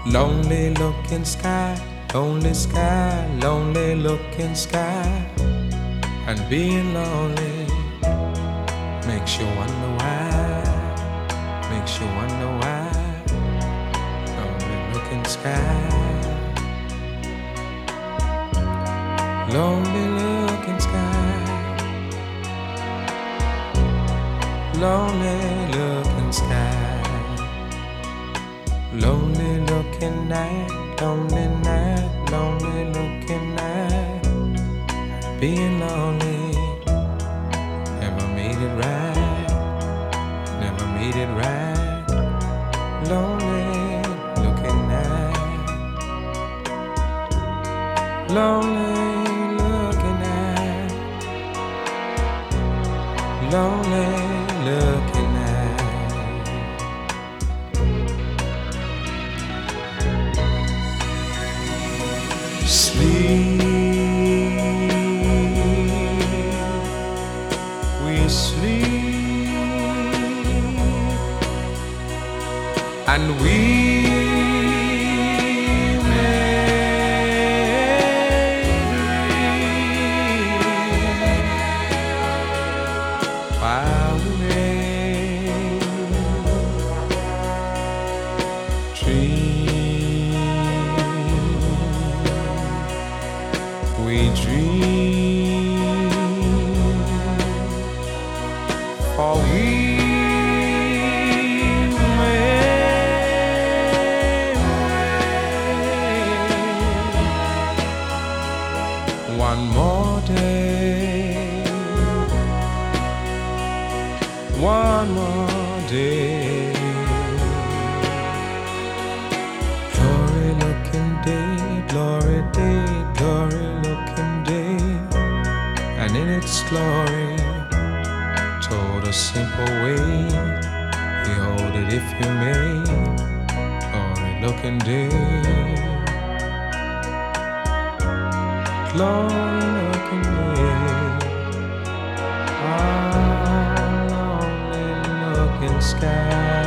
Lonely looking sky, lonely looking sky. And being lonely makes you wonder why, makes you wonder why. Lonely looking sky, lonely looking sky, lonely looking sky. Lonely looking night, lonely night, lonely looking night. Being lonely never made it right, never made it right. Lonely looking night, lonely looking night, lonely looking night. Sleep, we sleep, and we may dream while we may dream. We dream, for we may one more day, one more day. Glory looking day, glory day, glory looking day. And in its glory told a simple way, behold it if you may. Glory looking day, glory looking day. Ah, lonely looking sky.